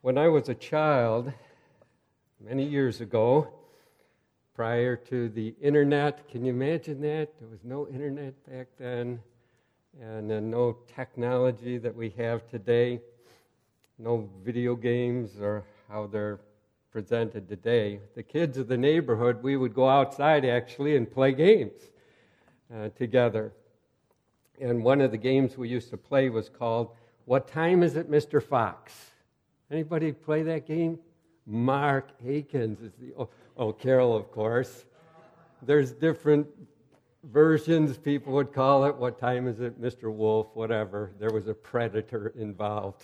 When I was a child, many years ago, prior to the internet, can you imagine that? There was no internet back then, and no technology that we have today, no video games or how they're presented today. The kids of the neighborhood, we would go outside actually and play games together. And one of the games we used to play was called, "What Time Is It, Mr. Fox?" Anybody play that game? Mark Akins is the... Oh, Carol, of course. There's different versions, people would call it. What time is it, Mr. Wolf, whatever. There was a predator involved.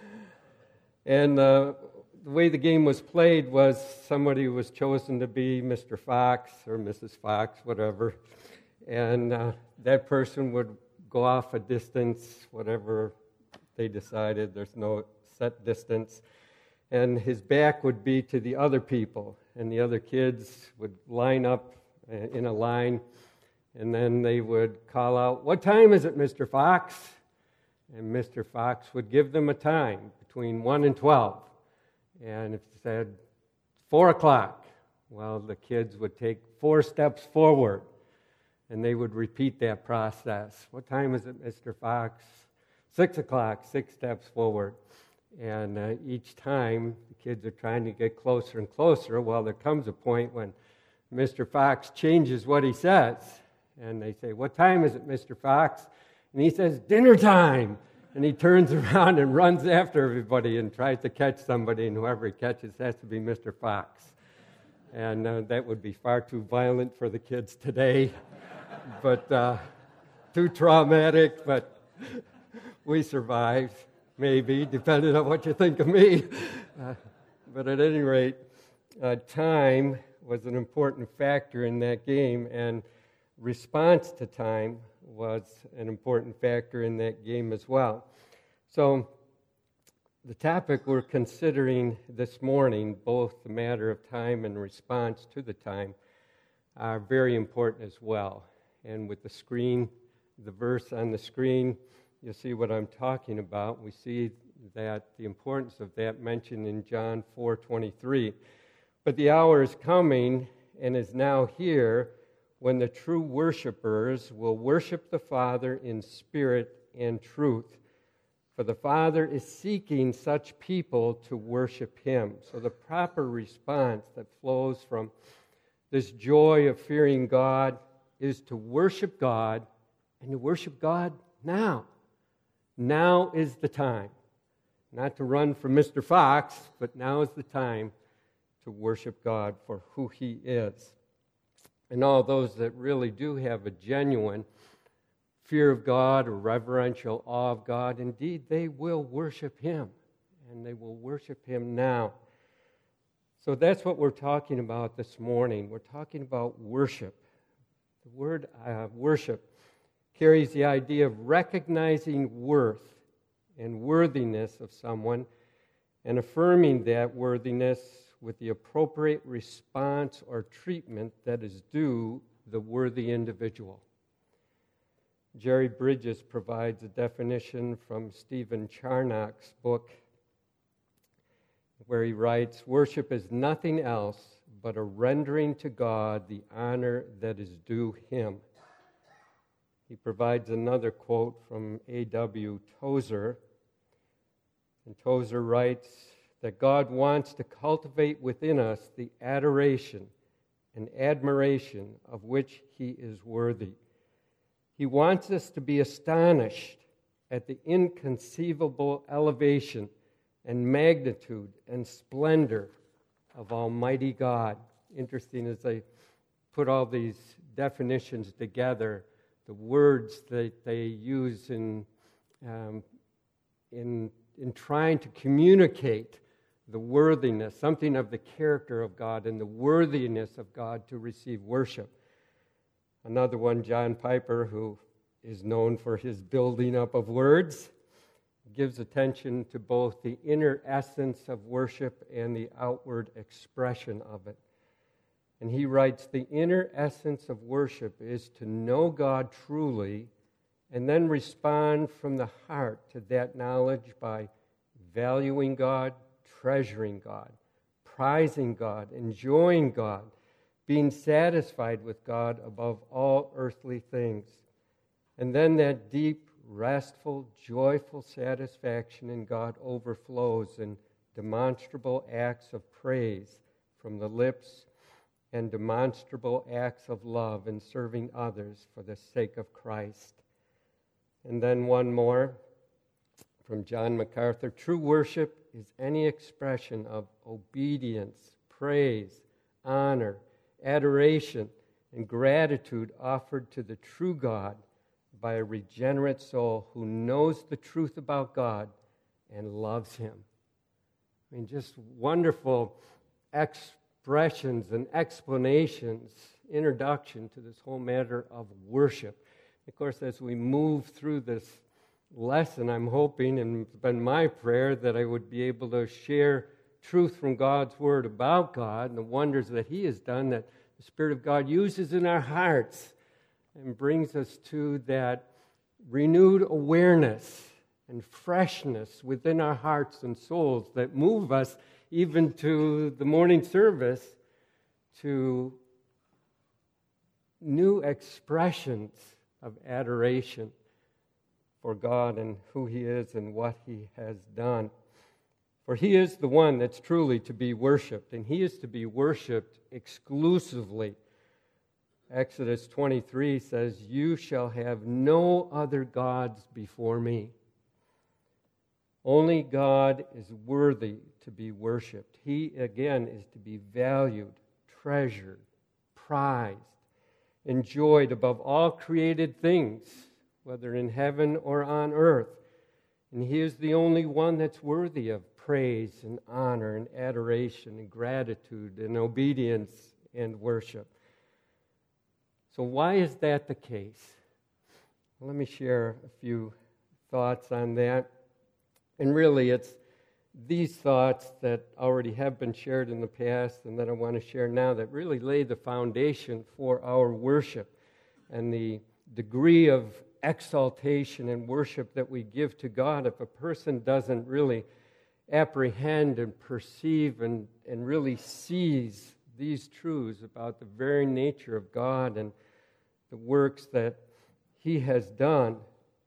And the way the game was played was somebody was chosen to be Mr. Fox or Mrs. Fox, whatever. And that person would go off a distance, whatever they decided. There's no set distance, and his back would be to the other people, and the other kids would line up in a line, and then they would call out, "What time is it, Mr. Fox?" And Mr. Fox would give them a time between 1 and 12, and if it said 4 o'clock, well, the kids would take 4 steps forward, and they would repeat that process. "What time is it, Mr. Fox?" 6 o'clock, 6 steps forward. And each time, the kids are trying to get closer and closer. Well, there comes a point when Mr. Fox changes what he says. And they say, "What time is it, Mr. Fox?" And he says, "Dinner time." And he turns around and runs after everybody and tries to catch somebody. And whoever he catches has to be Mr. Fox. And that would be far too violent for the kids today. But too traumatic, but we survived. Maybe, depending on what you think of me. But at any rate, time was an important factor in that game, and response to time was an important factor in that game as well. So the topic we're considering this morning, both the matter of time and response to the time, are very important as well. And with the verse on the screen, you'll see what I'm talking about. We see that the importance of that mentioned in John 4:23. But the hour is coming and is now here when the true worshipers will worship the Father in spirit and truth. For the Father is seeking such people to worship Him. So the proper response that flows from this joy of fearing God is to worship God, and to worship God now. Now is the time. Not to run from Mr. Fox, but now is the time to worship God for who He is. And all those that really do have a genuine fear of God or reverential awe of God, indeed, they will worship Him. And they will worship Him now. So that's what we're talking about this morning. We're talking about worship. The word worship carries the idea of recognizing worth and worthiness of someone and affirming that worthiness with the appropriate response or treatment that is due the worthy individual. Jerry Bridges provides a definition from Stephen Charnock's book where he writes, "Worship is nothing else but a rendering to God the honor that is due Him." He provides another quote from A.W. Tozer. And Tozer writes that God wants to cultivate within us the adoration and admiration of which He is worthy. He wants us to be astonished at the inconceivable elevation and magnitude and splendor of Almighty God. Interesting as I put all these definitions together, the words that they use in trying to communicate the worthiness, something of the character of God and the worthiness of God to receive worship. Another one, John Piper, who is known for his building up of words, gives attention to both the inner essence of worship and the outward expression of it. And he writes, "The inner essence of worship is to know God truly and then respond from the heart to that knowledge by valuing God, treasuring God, prizing God, enjoying God, being satisfied with God above all earthly things. And then that deep, restful, joyful satisfaction in God overflows in demonstrable acts of praise from the lips and demonstrable acts of love in serving others for the sake of Christ. And then one more from John MacArthur. True worship is any expression of obedience, praise, honor, adoration, and gratitude offered to the true God by a regenerate soul who knows the truth about God and loves Him. I mean, just wonderful expressions and explanations, introduction to this whole matter of worship. Of course, as we move through this lesson, I'm hoping, and it's been my prayer, that I would be able to share truth from God's Word about God and the wonders that He has done, that the Spirit of God uses in our hearts and brings us to that renewed awareness and freshness within our hearts and souls that move us even to the morning service to new expressions of adoration for God and who He is and what He has done. For He is the one that's truly to be worshipped, and He is to be worshipped exclusively. Exodus 23 says, "You shall have no other gods before me." Only God is worthy to be worshipped. He, again, is to be valued, treasured, prized, enjoyed above all created things, whether in heaven or on earth. And He is the only one that's worthy of praise and honor and adoration and gratitude and obedience and worship. So why is that the case? Well, let me share a few thoughts on that. And really, it's these thoughts that already have been shared in the past and that I want to share now that really lay the foundation for our worship and the degree of exaltation and worship that we give to God. If a person doesn't really apprehend and perceive and really sees these truths about the very nature of God and the works that He has done,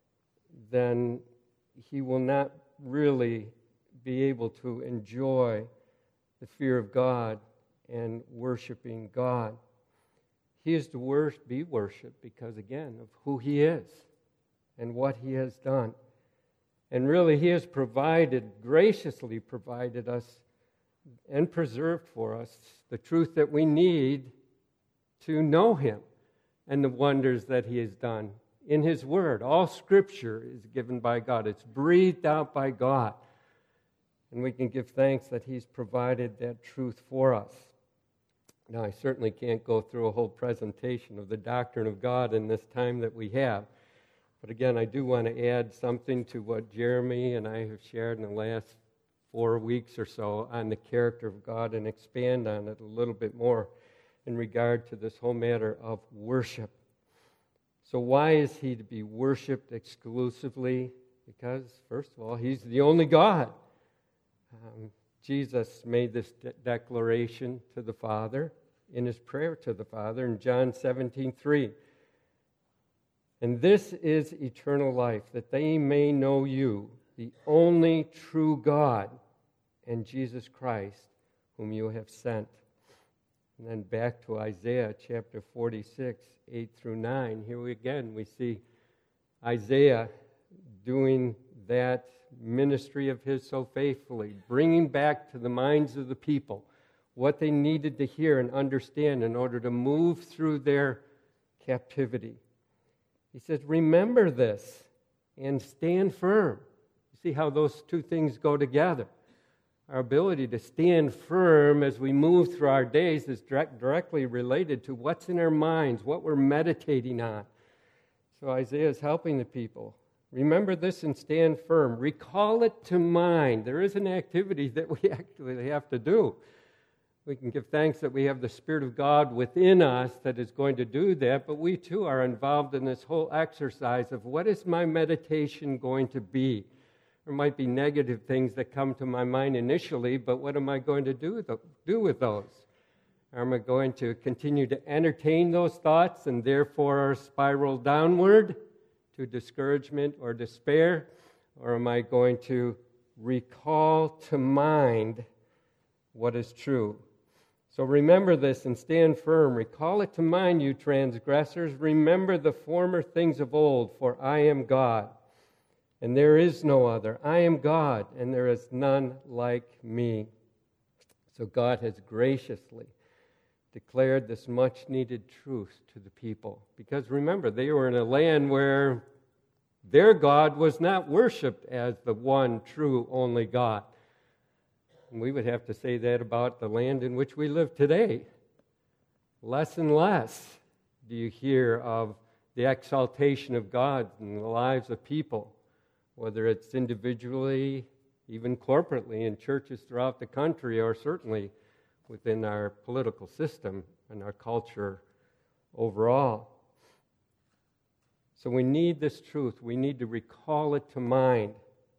then he will not really be able to enjoy the fear of God and worshiping God. He is to be worshipped because, again, of who He is and what He has done. And really, He has graciously provided us and preserved for us the truth that we need to know Him and the wonders that He has done in His Word. All Scripture is given by God. It's breathed out by God. And we can give thanks that He's provided that truth for us. Now, I certainly can't go through a whole presentation of the doctrine of God in this time that we have. But again, I do want to add something to what Jeremy and I have shared in the last 4 weeks or so on the character of God and expand on it a little bit more in regard to this whole matter of worship. So why is He to be worshipped exclusively? Because, first of all, He's the only God. Jesus made this declaration to the Father in His prayer to the Father in John 17:3. And this is eternal life, that they may know You, the only true God, and Jesus Christ, whom You have sent. And then back to Isaiah chapter 46, 8 through 9. Here we see Isaiah doing that ministry of his so faithfully, bringing back to the minds of the people what they needed to hear and understand in order to move through their captivity. He says, remember this and stand firm. You see how those two things go together. Our ability to stand firm as we move through our days is directly related to what's in our minds, what we're meditating on. So Isaiah is helping the people. Remember this and stand firm. Recall it to mind. There is an activity that we actually have to do. We can give thanks that we have the Spirit of God within us that is going to do that, but we too are involved in this whole exercise of what is my meditation going to be? There might be negative things that come to my mind initially, but what am I going to do with those? Am I going to continue to entertain those thoughts and therefore spiral downward to discouragement or despair? Or am I going to recall to mind what is true? So remember this and stand firm. Recall it to mind, you transgressors. Remember the former things of old, for I am God, and there is no other. I am God, and there is none like me. So God has graciously declared this much-needed truth to the people. Because remember, they were in a land where their God was not worshipped as the one true only God. And we would have to say that about the land in which we live today. Less and less do you hear of the exaltation of God in the lives of people, whether it's individually, even corporately in churches throughout the country, or certainly within our political system and our culture overall. So we need this truth. We need to recall it to mind.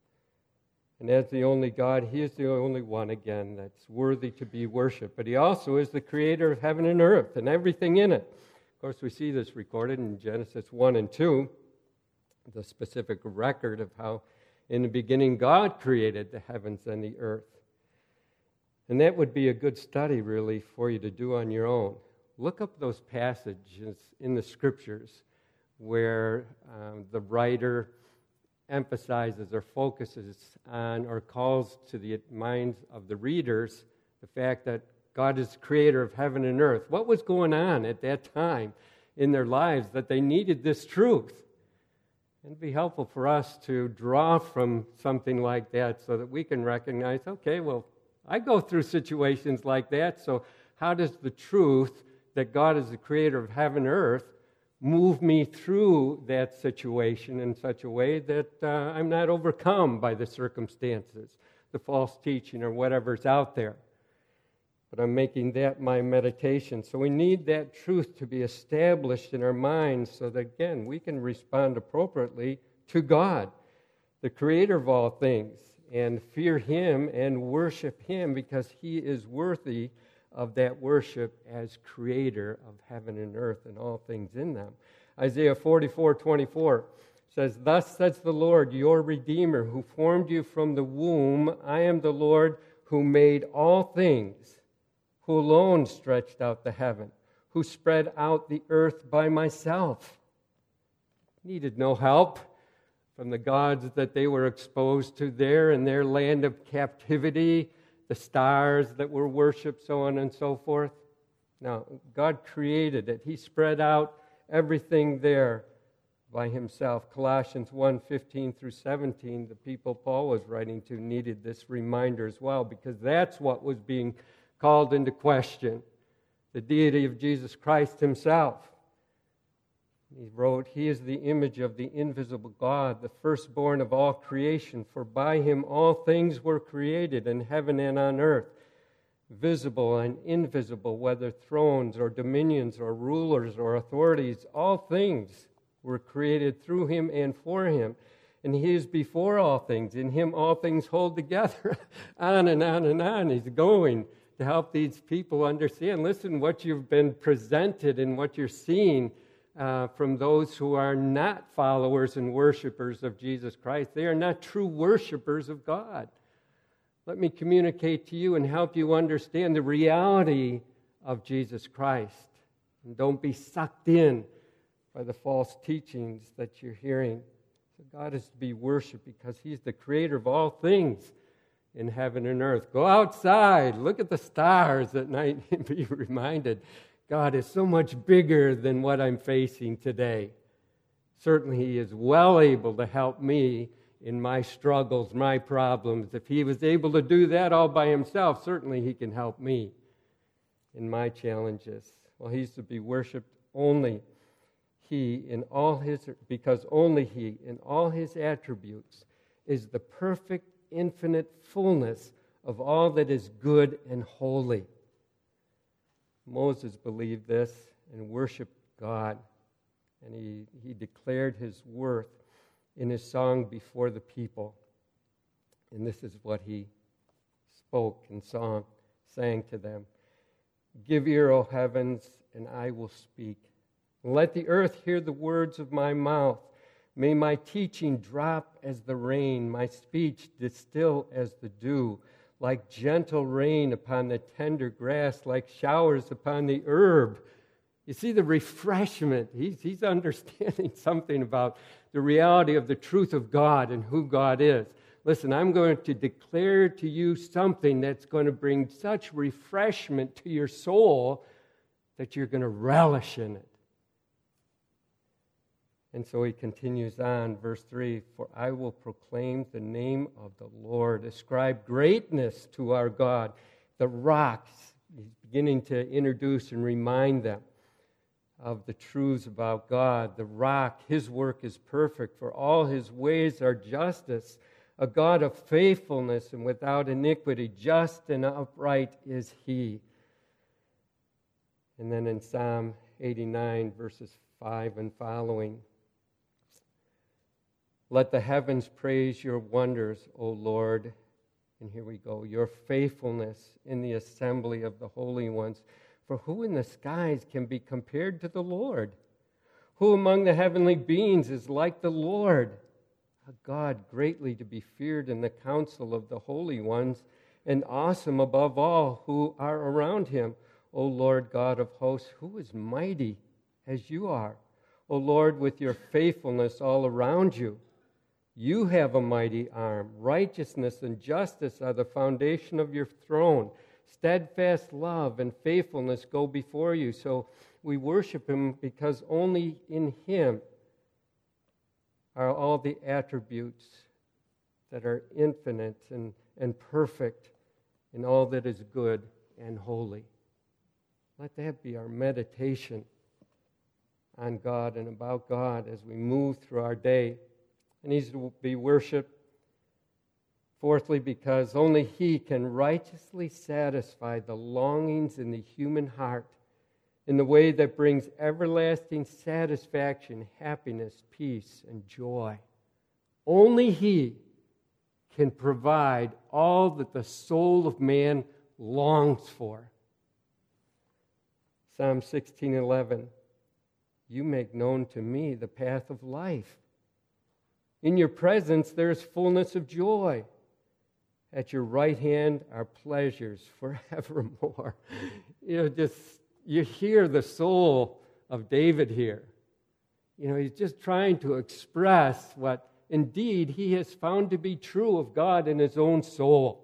And as the only God, He is the only one, again, that's worthy to be worshipped. But He also is the creator of heaven and earth and everything in it. Of course, we see this recorded in Genesis 1 and 2, the specific record of how in the beginning God created the heavens and the earth. And that would be a good study, really, for you to do on your own. Look up those passages in the Scriptures where the writer emphasizes or focuses on or calls to the minds of the readers the fact that God is the creator of heaven and earth. What was going on at that time in their lives that they needed this truth? It'd be helpful for us to draw from something like that so that we can recognize, okay, well, I go through situations like that, so how does the truth that God is the creator of heaven and earth move me through that situation in such a way that I'm not overcome by the circumstances, the false teaching, or whatever's out there? But I'm making that my meditation. So we need that truth to be established in our minds so that, again, we can respond appropriately to God, the creator of all things, and fear Him and worship Him because He is worthy of that worship as creator of heaven and earth and all things in them. Isaiah 44:24 says, "Thus says the Lord, your Redeemer, who formed you from the womb. I am the Lord who made all things, who alone stretched out the heaven, who spread out the earth by myself." Needed no help from the gods that they were exposed to there in their land of captivity, the stars that were worshipped, so on and so forth. Now, God created it. He spread out everything there by Himself. Colossians 1:15 through 17, the people Paul was writing to needed this reminder as well, because that's what was being called into question, the deity of Jesus Christ Himself. He wrote, "He is the image of the invisible God, the firstborn of all creation, for by Him all things were created in heaven and on earth, visible and invisible, whether thrones or dominions or rulers or authorities. All things were created through Him and for Him. And He is before all things. In Him all things hold together." On and on and on. He's going to help these people understand. Listen, what you've been presented and what you're seeing from those who are not followers and worshipers of Jesus Christ. They are not true worshipers of God. Let me communicate to you and help you understand the reality of Jesus Christ. And don't be sucked in by the false teachings that you're hearing. So God is to be worshiped because He's the creator of all things in heaven and earth. Go outside, look at the stars at night and be reminded God is so much bigger than what I'm facing today. Certainly He is well able to help me in my struggles, my problems. If He was able to do that all by Himself, certainly He can help me in my challenges. Well, He's to be worshipped only He in all His, because only He in all His attributes is the perfect, infinite fullness of all that is good and holy. Moses believed this and worshiped God, and he declared His worth in his song before the people. And this is what he spoke and sang to them. Give ear, O heavens, and I will speak. Let the earth hear the words of my mouth. May my teaching drop as the rain, my speech distill as the dew, like gentle rain upon the tender grass, like showers upon the herb. You see the refreshment. He's understanding something about the reality of the truth of God and who God is. Listen, I'm going to declare to you something that's going to bring such refreshment to your soul that you're going to relish in it. And so he continues on, verse 3, for I will proclaim the name of the Lord, ascribe greatness to our God. The rocks, he's beginning to introduce and remind them of the truths about God. The rock, his work is perfect, for all his ways are justice. A God of faithfulness and without iniquity, just and upright is he. And then in Psalm 89, verses 5 and following, let the heavens praise your wonders, O Lord. And here we go, your faithfulness in the assembly of the holy ones. For who in the skies can be compared to the Lord? Who among the heavenly beings is like the Lord? A God greatly to be feared in the council of the holy ones, and awesome above all who are around him. O Lord God of hosts, who is mighty as you are? O Lord, with your faithfulness all around you. You have a mighty arm. Righteousness and justice are the foundation of your throne. Steadfast love and faithfulness go before you. So we worship him because only in him are all the attributes that are infinite and perfect in all that is good and holy. Let that be our meditation on God and about God as we move through our day. And he's to be worshiped, fourthly, because only he can righteously satisfy the longings in the human heart in the way that brings everlasting satisfaction, happiness, peace, and joy. Only he can provide all that the soul of man longs for. Psalm 16:11, you make known to me the path of life. In your presence there is fullness of joy. At your right hand are pleasures forevermore. You hear the soul of David here. He's just trying to express what indeed he has found to be true of God in his own soul.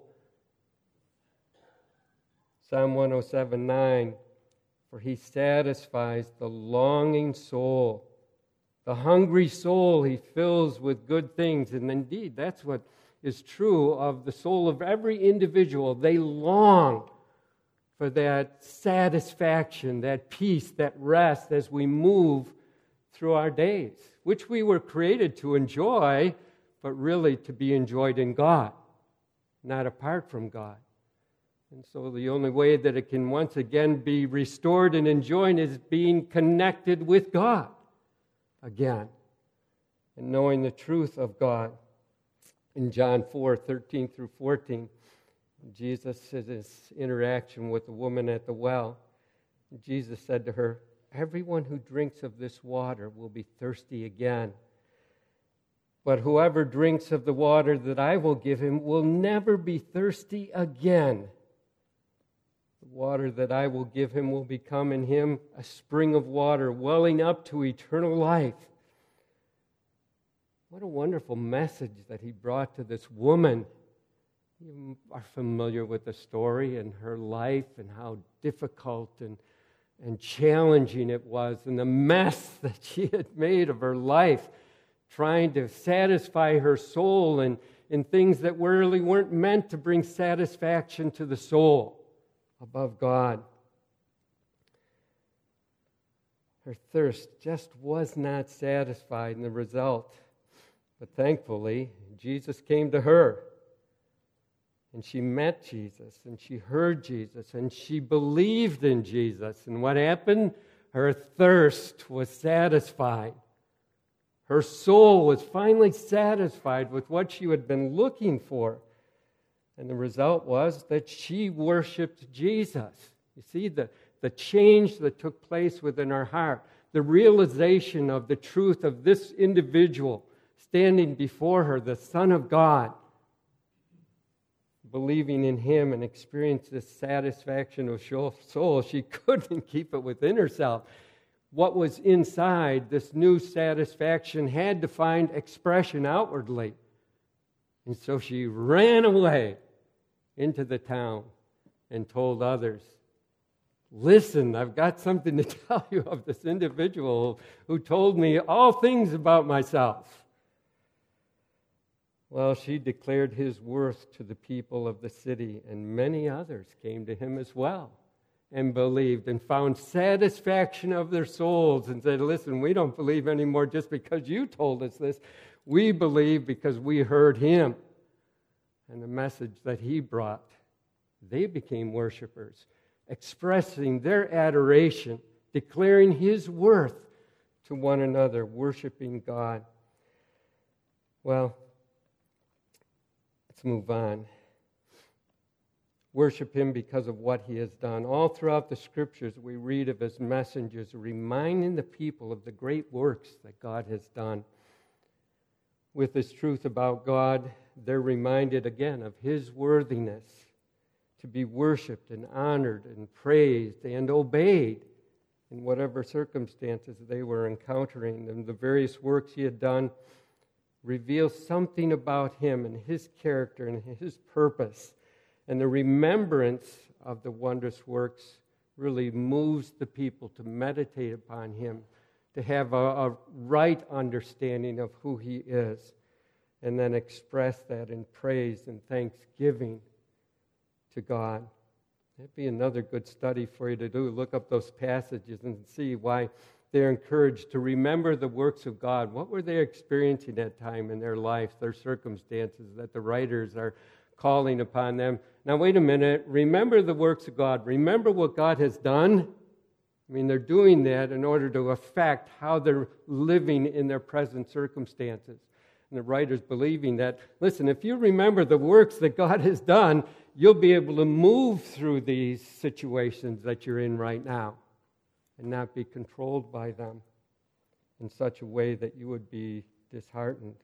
Psalm 107:9, for he satisfies the longing soul. The hungry soul he fills with good things. And indeed, that's what is true of the soul of every individual. They long for that satisfaction, that peace, that rest as we move through our days, which we were created to enjoy, but really to be enjoyed in God, not apart from God. And so the only way that it can once again be restored and enjoyed is being connected with God again and knowing the truth of God. In John 4:13 through 14, Jesus had his interaction with the woman at the well. Jesus said to her, everyone who drinks of this water will be thirsty again. But whoever drinks of the water that I will give him will never be thirsty again. The water that I will give him will become in him a spring of water welling up to eternal life. What a wonderful message that he brought to this woman. You are familiar with the story and her life and how difficult and challenging it was, and the mess that she had made of her life, trying to satisfy her soul in things that really weren't meant to bring satisfaction to the soul above God. Her thirst just was not satisfied in the result. But thankfully, Jesus came to her. And she met Jesus, and she heard Jesus, and she believed in Jesus. And what happened? Her thirst was satisfied. Her soul was finally satisfied with what she had been looking for. And the result was that she worshiped Jesus. You see the change that took place within her heart, the realization of the truth of this individual standing before her, the Son of God, believing in him and experienced this satisfaction of soul. She couldn't keep it within herself. What was inside, this new satisfaction, had to find expression outwardly. And so she ran away into the town and told others, "Listen, I've got something to tell you of this individual who told me all things about myself." Well, she declared his worth to the people of the city, and many others came to him as well and believed and found satisfaction of their souls and said, "Listen, we don't believe anymore just because you told us this. We believe because we heard him and the message that he brought." They became worshipers, expressing their adoration, declaring his worth to one another, worshiping God. Well, let's move on. Worship him because of what he has done. All throughout the scriptures, we read of his messengers reminding the people of the great works that God has done. With this truth about God, they're reminded again of his worthiness to be worshiped and honored and praised and obeyed in whatever circumstances they were encountering. And the various works he had done reveal something about him and his character and his purpose. And the remembrance of the wondrous works really moves the people to meditate upon him, to have a right understanding of who he is, and then express that in praise and thanksgiving to God. That'd be another good study for you to do. Look up those passages and see why they're encouraged to remember the works of God. What were they experiencing at that time in their life, their circumstances, that the writers are calling upon them? Now, wait a minute. Remember the works of God. Remember what God has done. I mean, they're doing that in order to affect how they're living in their present circumstances. And the writer's believing that, listen, if you remember the works that God has done, you'll be able to move through these situations that you're in right now and not be controlled by them in such a way that you would be disheartened.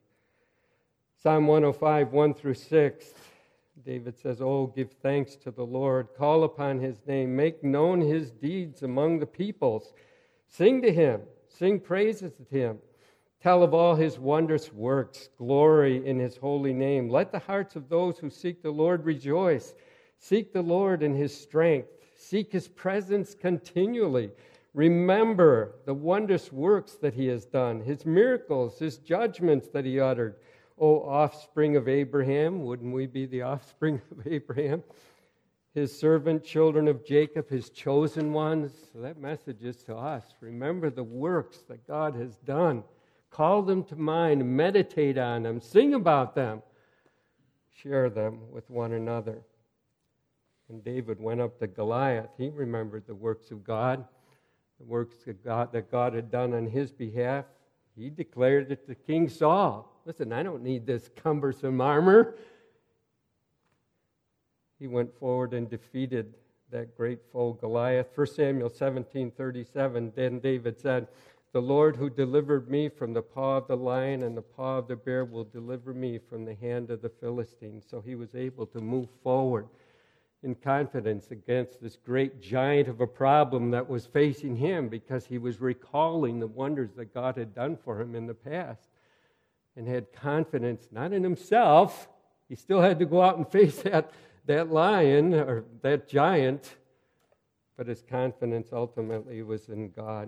Psalm 105, 1 through 6, David says, "Oh, give thanks to the Lord. Call upon his name. Make known his deeds among the peoples. Sing to him. Sing praises to him. Tell of all his wondrous works. Glory in his holy name. Let the hearts of those who seek the Lord rejoice. Seek the Lord in his strength. Seek his presence continually. Remember the wondrous works that he has done, his miracles, his judgments that he uttered. O offspring of Abraham," wouldn't we be the offspring of Abraham? "His servant, children of Jacob, his chosen ones." So that message is to us. Remember the works that God has done. Call them to mind, meditate on them, sing about them, share them with one another. And David went up to Goliath. He remembered the works of God, the works of God that God had done on his behalf. He declared it to King Saul. "Listen, I don't need this cumbersome armor." He went forward and defeated that great foe, Goliath. 1 Samuel 17:37, then David said, "The Lord who delivered me from the paw of the lion and the paw of the bear will deliver me from the hand of the Philistines." So he was able to move forward in confidence against this great giant of a problem that was facing him, because he was recalling the wonders that God had done for him in the past and had confidence not in himself. He still had to go out and face that lion or that giant, but his confidence ultimately was in God.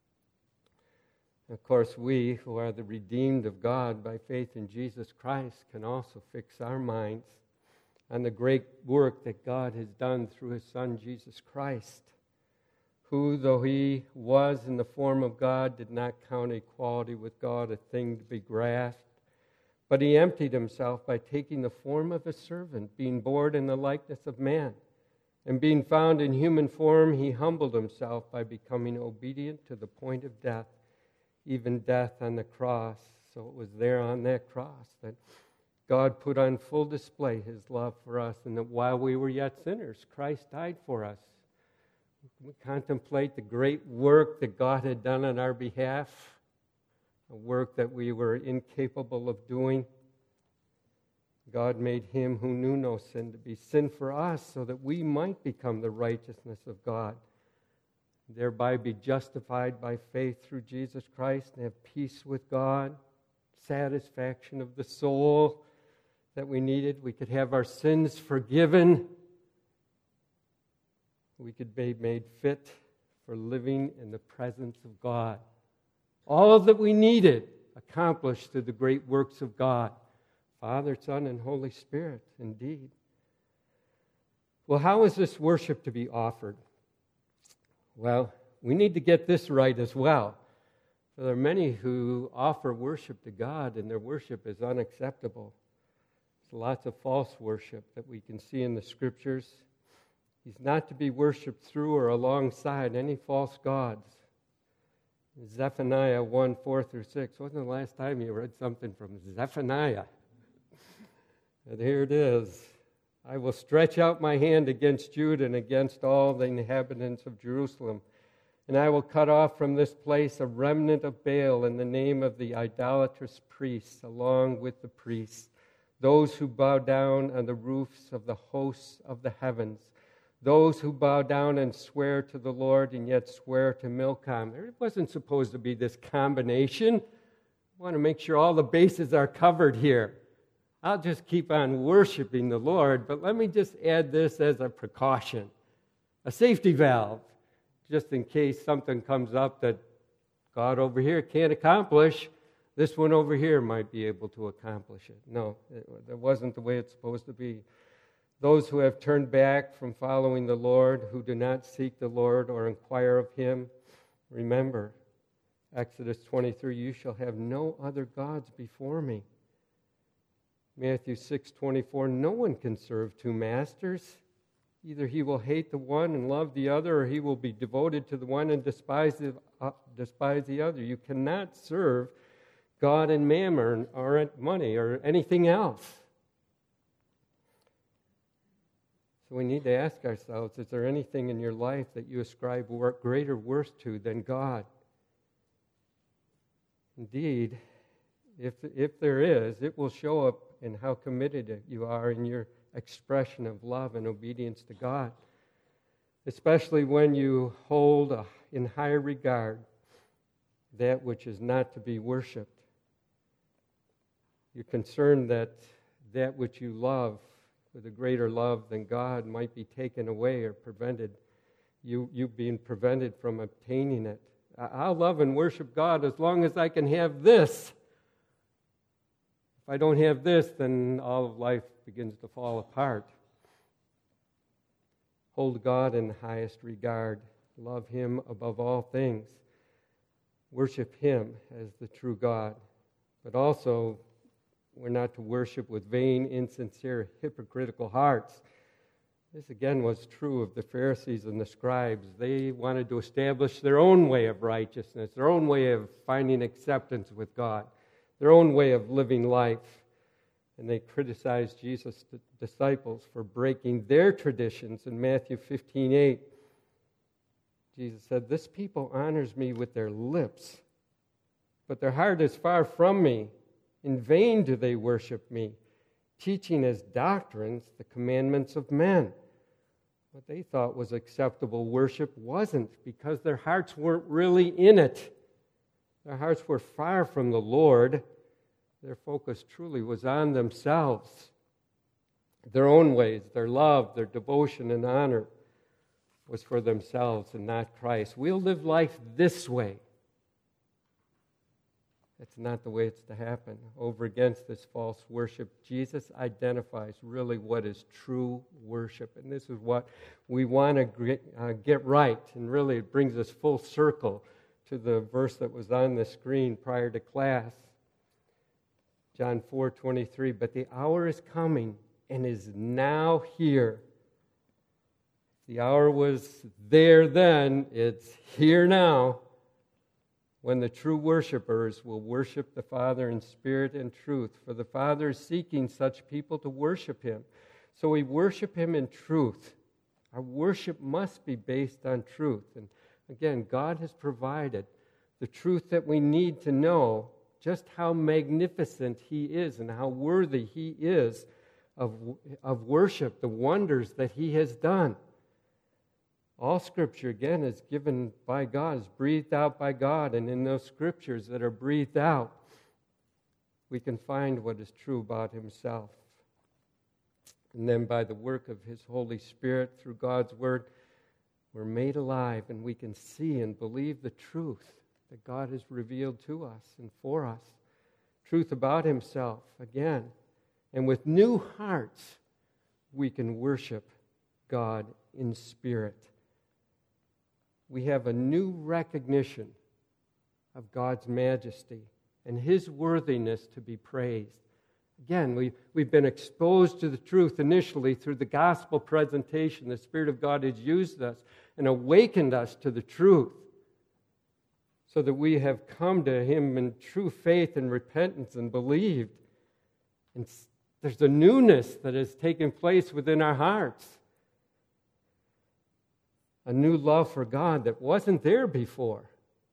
Of course, we who are the redeemed of God by faith in Jesus Christ can also fix our minds on the great work that God has done through his Son, Jesus Christ, who, though he was in the form of God, did not count equality with God a thing to be grasped, but he emptied himself by taking the form of a servant, being born in the likeness of man. And being found in human form, he humbled himself by becoming obedient to the point of death, even death on the cross. So it was there on that cross that God put on full display His love for us, and that while we were yet sinners, Christ died for us. We contemplate the great work that God had done on our behalf, a work that we were incapable of doing. God made Him who knew no sin to be sin for us so that we might become the righteousness of God, thereby be justified by faith through Jesus Christ and have peace with God, satisfaction of the soul that we needed. We could have our sins forgiven. We could be made fit for living in the presence of God. All that we needed accomplished through the great works of God, Father, Son, and Holy Spirit, indeed. Well, how is this worship to be offered? Well, we need to get this right as well. For there are many who offer worship to God, and their worship is unacceptable. There's lots of false worship that we can see in the Scriptures. He's not to be worshipped through or alongside any false gods. Zephaniah 1, 4-6. Wasn't the last time you read something from Zephaniah? And here it is. I will stretch out my hand against Judah and against all the inhabitants of Jerusalem, and I will cut off from this place a remnant of Baal in the name of the idolatrous priests, along with the priests, those who bow down on the roofs of the hosts of the heavens, those who bow down and swear to the Lord and yet swear to Milcom. It wasn't supposed to be this combination. I want to make sure all the bases are covered here. I'll just keep on worshiping the Lord, but let me just add this as a precaution, a safety valve, just in case something comes up that God over here can't accomplish. This one over here might be able to accomplish it. No, that wasn't the way it's supposed to be. Those who have turned back from following the Lord, who do not seek the Lord or inquire of Him, remember, Exodus 23, you shall have no other gods before me. Matthew 6:24, no one can serve two masters. Either he will hate the one and love the other, or he will be devoted to the one and despise the other. You cannot serve God and mammon or money or anything else. So we need to ask ourselves, is there anything in your life that you ascribe greater worth to than God? Indeed, if there is, it will show up in how committed you are in your expression of love and obedience to God, especially when you hold in higher regard that which is not to be worshipped. You're concerned that that which you love with a greater love than God might be taken away or prevented, you being prevented from obtaining it. I'll love and worship God as long as I can have this. If I don't have this, then all of life begins to fall apart. Hold God in the highest regard. Love Him above all things. Worship Him as the true God. But also, we're not to worship with vain, insincere, hypocritical hearts. This again was true of the Pharisees and the scribes. They wanted to establish their own way of righteousness, their own way of finding acceptance with God, their own way of living life. And they criticized Jesus' disciples for breaking their traditions. In Matthew 15:8, Jesus said, "This people honors me with their lips, but their heart is far from me. In vain do they worship me, teaching as doctrines the commandments of men." What they thought was acceptable worship wasn't, because their hearts weren't really in it. Their hearts were far from the Lord. Their focus truly was on themselves. Their own ways, their love, their devotion and honor was for themselves and not Christ. We'll live life this way. That's not the way it's to happen. Over against this false worship, Jesus identifies really what is true worship. And this is what we want to get right. And really it brings us full circle to the verse that was on the screen prior to class. John 4:23, but the hour is coming and is now here. The hour was there then, it's here now, when the true worshipers will worship the Father in spirit and truth, for the Father is seeking such people to worship Him. So we worship Him in truth. Our worship must be based on truth. And again, God has provided the truth that we need to know just how magnificent He is and how worthy He is of worship, the wonders that He has done. All Scripture, again, is given by God, is breathed out by God, and in those Scriptures that are breathed out, we can find what is true about Himself. And then by the work of His Holy Spirit through God's Word, we're made alive and we can see and believe the truth that God has revealed to us and for us. Truth about Himself, again. And with new hearts, we can worship God in spirit. We have a new recognition of God's majesty and His worthiness to be praised. Again, we've been exposed to the truth initially through the gospel presentation. The Spirit of God has used us and awakened us to the truth so that we have come to Him in true faith and repentance and believed. And there's a newness that has taken place within our hearts. A new love for God that wasn't there before.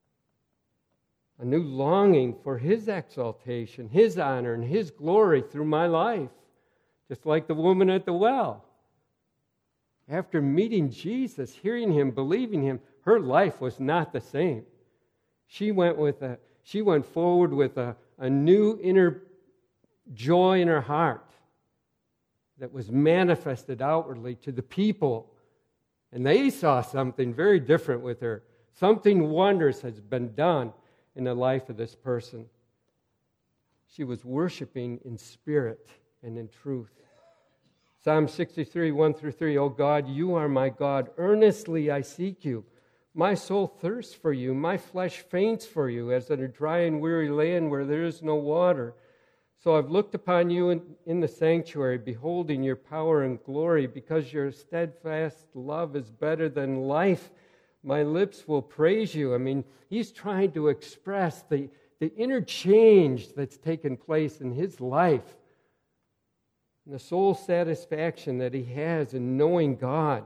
A new longing for His exaltation, His honor, and His glory through my life. Just like the woman at the well. After meeting Jesus, hearing Him, believing Him, her life was not the same. She went forward with a new inner joy in her heart that was manifested outwardly to the people. And they saw something very different with her. Something wondrous has been done in the life of this person. She was worshiping in spirit and in truth. Psalm 63, 1-3, O God, You are my God. Earnestly I seek You. My soul thirsts for You. My flesh faints for You, as in a dry and weary land where there is no water. So I've looked upon You in the sanctuary, beholding Your power and glory, because Your steadfast love is better than life. My lips will praise You. I mean, he's trying to express the inner change that's taken place in his life and the soul satisfaction that he has in knowing God.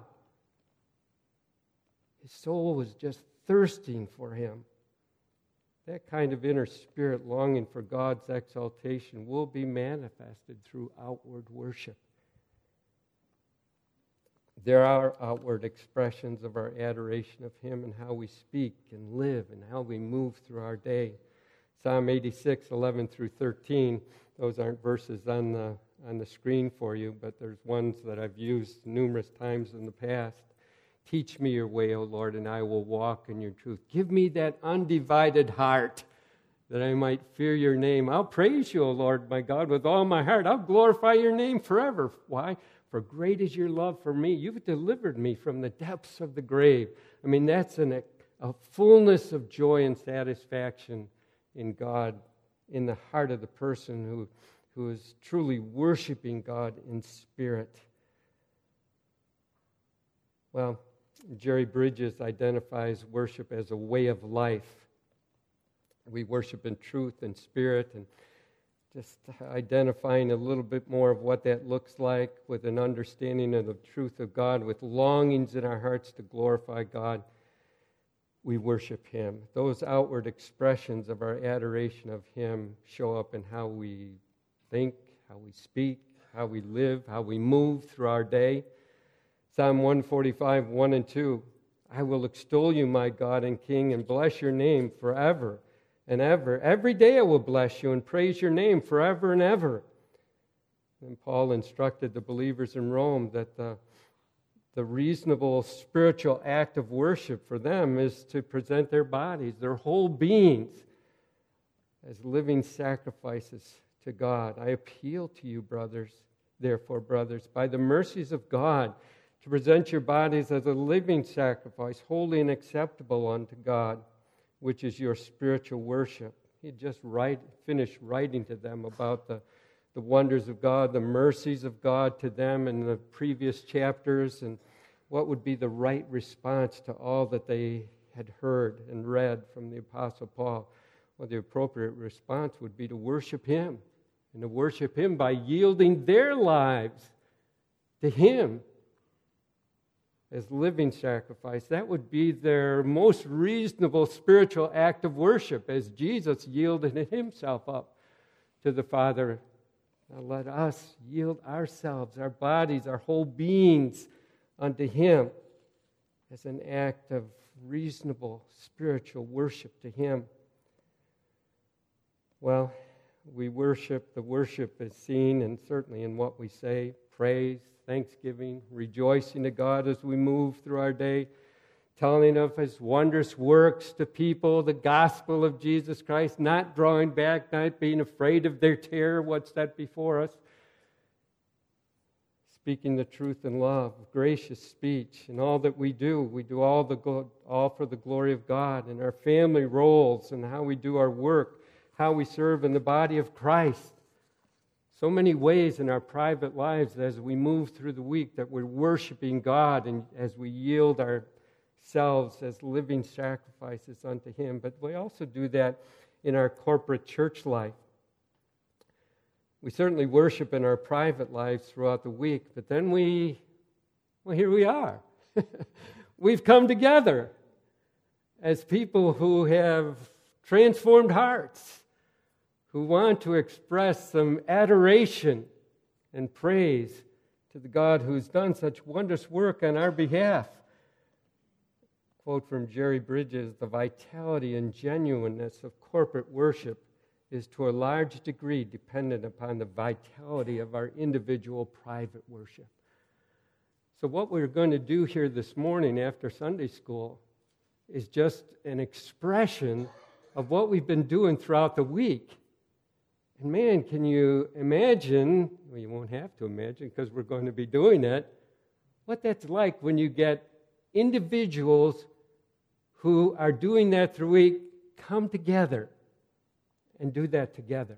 His soul was just thirsting for Him. That kind of inner spirit longing for God's exaltation will be manifested through outward worship. There are outward expressions of our adoration of Him and how we speak and live and how we move through our day. Psalm 86, 11-13. Those aren't verses on the screen for you, but there's ones that I've used numerous times in the past. Teach me Your way, O Lord, and I will walk in Your truth. Give me that undivided heart that I might fear Your name. I'll praise You, O Lord, my God, with all my heart. I'll glorify Your name forever. Why? For great is Your love for me. You've delivered me from the depths of the grave. I mean, that's a fullness of joy and satisfaction in God, in the heart of the person who is truly worshiping God in spirit. Well, Jerry Bridges identifies worship as a way of life. We worship in truth and spirit, and just identifying a little bit more of what that looks like with an understanding of the truth of God, with longings in our hearts to glorify God, we worship Him. Those outward expressions of our adoration of Him show up in how we think, how we speak, how we live, how we move through our day. Psalm 145, 1 and 2. I will extol You, my God and King, and bless Your name forever and ever. Every day I will bless You and praise Your name forever and ever. And Paul instructed the believers in Rome that the reasonable spiritual act of worship for them is to present their bodies, their whole beings, as living sacrifices to God. I appeal to you, brothers, therefore, brothers, by the mercies of God, to present your bodies as a living sacrifice, holy and acceptable unto God, which is your spiritual worship. He had just finished writing to them about the wonders of God, the mercies of God to them in the previous chapters, and what would be the right response to all that they had heard and read from the Apostle Paul, well, the appropriate response would be to worship him, and to worship him by yielding their lives to him as living sacrifice. That would be their most reasonable spiritual act of worship, as Jesus yielded himself up to the Father. Now let us yield ourselves, our bodies, our whole beings unto him as an act of reasonable spiritual worship to him. Well, we worship. The worship is seen, and certainly in what we say: praise, thanksgiving, rejoicing to God as we move through our day, telling of his wondrous works to people, the gospel of Jesus Christ, not drawing back, not being afraid of their terror, what's that before us, speaking the truth in love, gracious speech. In all that we do all for the glory of God, in our family roles and how we do our work, how we serve in the body of Christ. So many ways in our private lives as we move through the week that we're worshiping God, and as we yield ourselves as living sacrifices unto him. But we also do that in our corporate church life. We certainly worship in our private lives throughout the week, but then here we are. We've come together as people who have transformed hearts, who want to express some adoration and praise to the God who's done such wondrous work on our behalf. Quote from Jerry Bridges: "The vitality and genuineness of corporate worship is to a large degree dependent upon the vitality of our individual private worship." So what we're going to do here this morning after Sunday school is just an expression of what we've been doing throughout the week. And man, can you imagine, well, you won't have to imagine because we're going to be doing it, what that's like when you get individuals who are doing that through the week come together and do that together.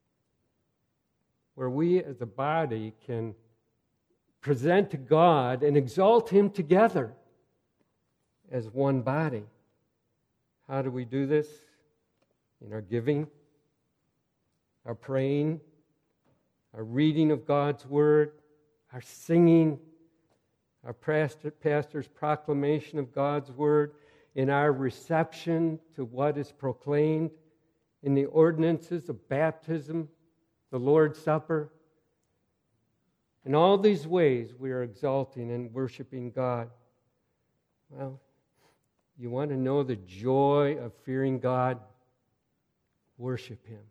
Where we as a body can present to God and exalt him together as one body. How do we do this? In our giving, our praying, our reading of God's Word, our singing, our pastor's proclamation of God's Word, in our reception to what is proclaimed, in the ordinances of baptism, the Lord's Supper. In all these ways, we are exalting and worshiping God. Well, you want to know the joy of fearing God? Worship him.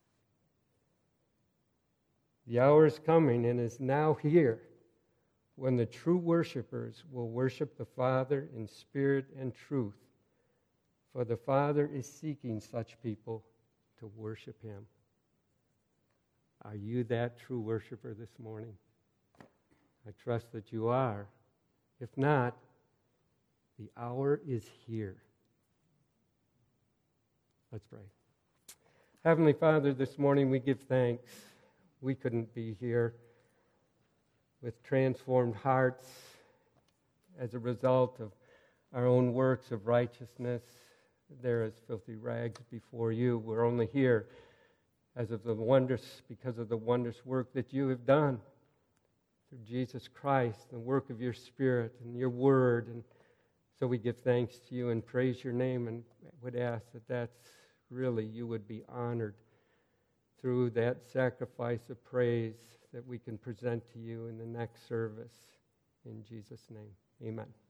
The hour is coming and is now here when the true worshipers will worship the Father in spirit and truth, for the Father is seeking such people to worship him. Are you that true worshiper this morning? I trust that you are. If not, the hour is here. Let's pray. Heavenly Father, this morning we give thanks. We couldn't be here with transformed hearts as a result of our own works of righteousness. They're as filthy rags before you. We're only here because of the wondrous work that you have done through Jesus Christ, the work of your Spirit and your Word. And so we give thanks to you and praise your name, and would ask that really you would be honored through that sacrifice of praise that we can present to you in the next service. In Jesus' name, amen.